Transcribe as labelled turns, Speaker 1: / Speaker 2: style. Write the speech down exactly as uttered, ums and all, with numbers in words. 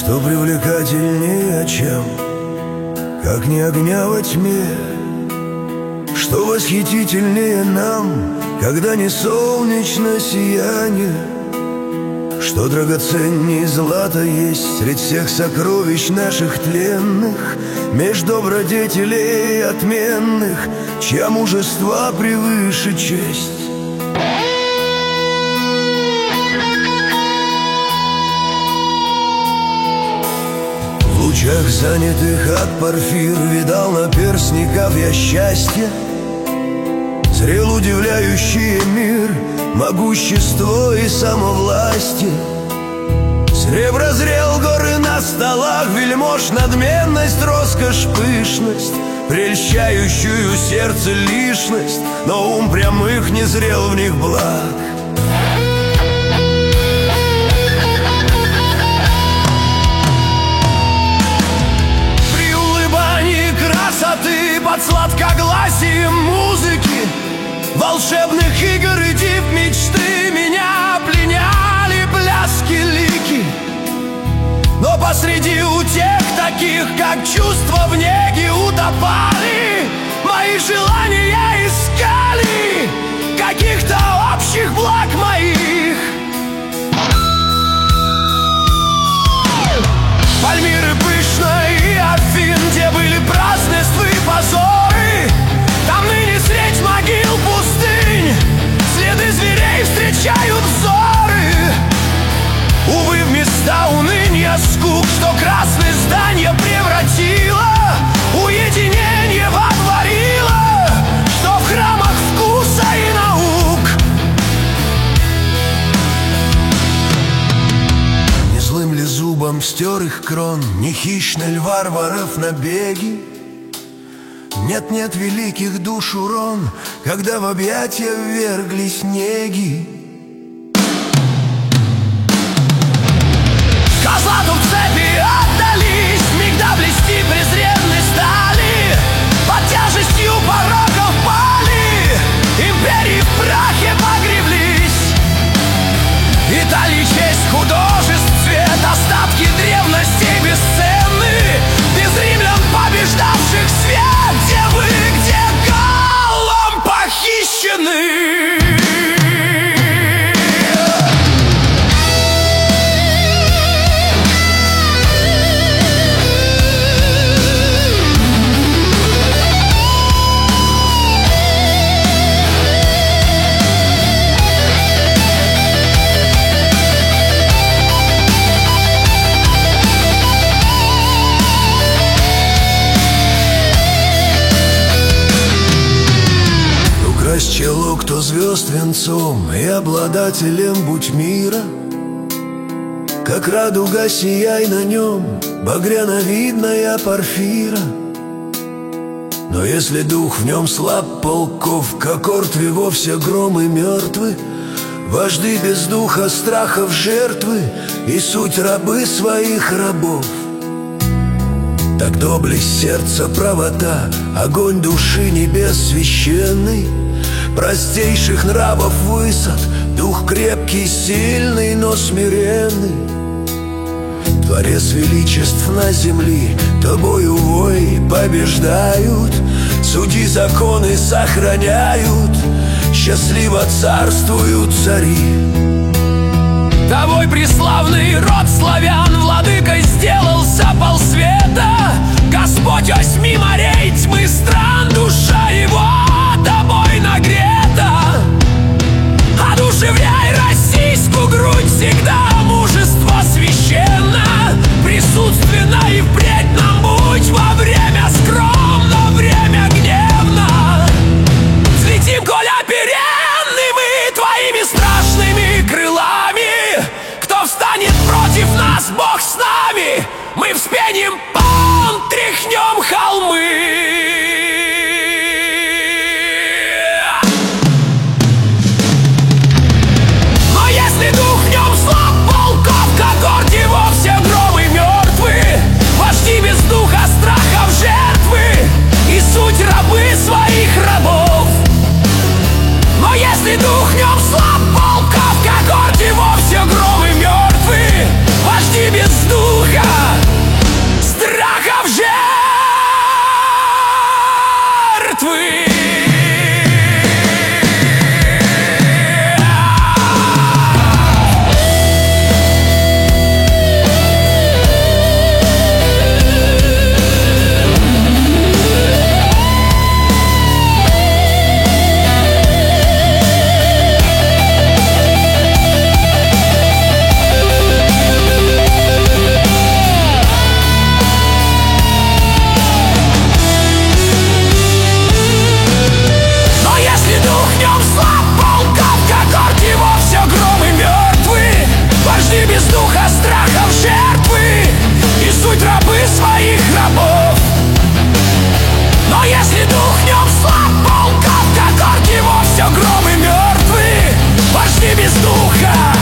Speaker 1: Что привлекательнее, чем как не огня во тьме? Что восхитительнее нам, когда не солнечное сияние? Что драгоценней злата есть средь всех сокровищ наших тленных, меж добродетелей отменных, чья мужества превыше честь? В лучах занятых от порфир видал наперстников я счастье, зрел удивляющий мир, могущество и самовластие. Сребро зрел горы на столах, вельмож надменность, роскошь, пышность, прельщающую сердце лишность, но ум прямых не зрел в них благ. При улыбании красоты под сладкогласием музыки, волшебных игр и див мечты меня пленяли пляски лики. Но посреди утех таких, как чувства в неге, утопали мои желания, искали каких-то общих благ моих. Пальмиры пышной и Афин, где были празднества и позоры, там ныне средь могил пустынь следы зверей встречают взоры. Увы, в места уныния скук, что красные здания превратило, уединение водворило, что в храмах вкуса и наук. Не злым ли зубом стер их крон, не хищный ль варваров набеги? Нет-нет великих душ урон, когда в объятия вверглись неги. Козлату в цепи отдались, мигда блести презренной стали, под тяжестью пороков пали, империи в прахе погреблись. Италии честь, художеств цвет, остатки древности бесценны, без римлян побеждавших свет, где вы, где галлом похищены. Чело, кто звезд венцом и обладателем будь мира, как радуга сияй на нем, багряновидная порфира. Но если дух в нем слаб полков, как ортви вовсе громы мертвы, вожди без духа страхов жертвы и суть рабы своих рабов. Так доблесть сердца правота, огонь души небес священный, простейших нравов высот, дух крепкий, сильный, но смиренный. Творец величеств на земли, тобою вой побеждают, судьи законы сохраняют, счастливо царствуют цари. Тобой преславный род славян владыкой сделался полсвета, Господь осьми морей, тьмы стран, душа его тобой нагрета. Одушевляй российскую грудь, всегда мужество священно, присутственно и впредь нам будь во время скромно, время гневно. Взлетим, коль оперенны мы твоими страшными крылами, кто встанет против нас, Бог с нами, мы вспеним пан, тряхнем холмы. Суть рабы своих рабов. Но если дух в нем слаб полков, как орде вовсе громы мертвы, вожди без духа без духа.